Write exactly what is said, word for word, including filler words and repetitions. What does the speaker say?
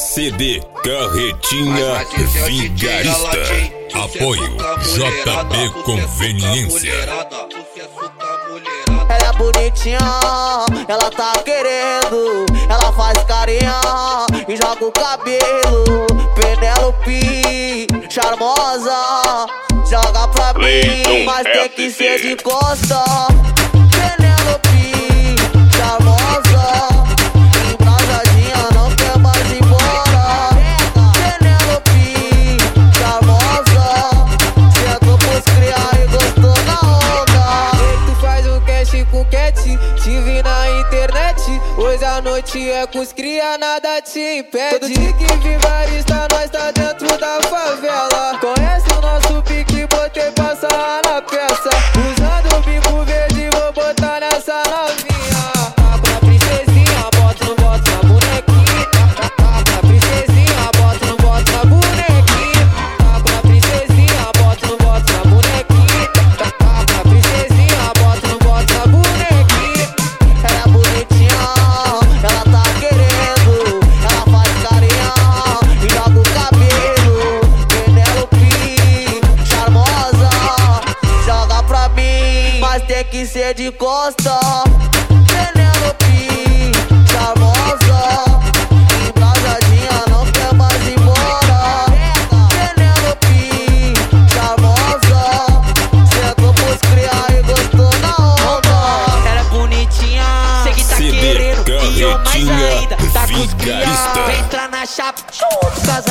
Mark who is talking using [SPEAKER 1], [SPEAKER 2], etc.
[SPEAKER 1] C D Carretinha Vigarista. Apoio J B Conveniência.
[SPEAKER 2] Ela é bonitinha, ela tá querendo. Ela faz carinha e joga o cabelo. Penélope, charmosa, joga pra mim, mas tem que ser de costa. Penélope, charmosa, embrasadinha, não quer mais ir embora. Penélope, charmosa, sentou pros criar e gostou na onda.
[SPEAKER 3] Tu faz um cash com cat, te vi na internet. Hoje a noite é com os cria, nada te impede. Todo dia que vigarista, nós tá dentro da favela. Conhece o nosso pique, botei passar na peça. Usando o bico verde, vou botar nessa novinha. Tá pra princesinha, bota no bota na bonequinha. Tá pra princesinha, bota no bota na bonequinha. Tá pra princesinha, bota no bota na bonequinha. Tá pra princesinha, bota no bota na bonequinha.
[SPEAKER 2] Ela é bonitinha, ela tá querendo. Ela faz carinha e joga o cabelo. Penélope, charmosa, joga pra mim, mas tem que ser de costa. Penélope, charmosa, embrasadinha, não quer mais ir embora. Penélope, charmosa, sentou pros criar e gostou na onda.
[SPEAKER 4] Ela é bonitinha, sei que tá
[SPEAKER 1] C D
[SPEAKER 4] querendo. E eu mais
[SPEAKER 1] Carretinha
[SPEAKER 4] ainda, tá com os cria.
[SPEAKER 1] Vigarista.
[SPEAKER 4] Entra na chapa, chuta,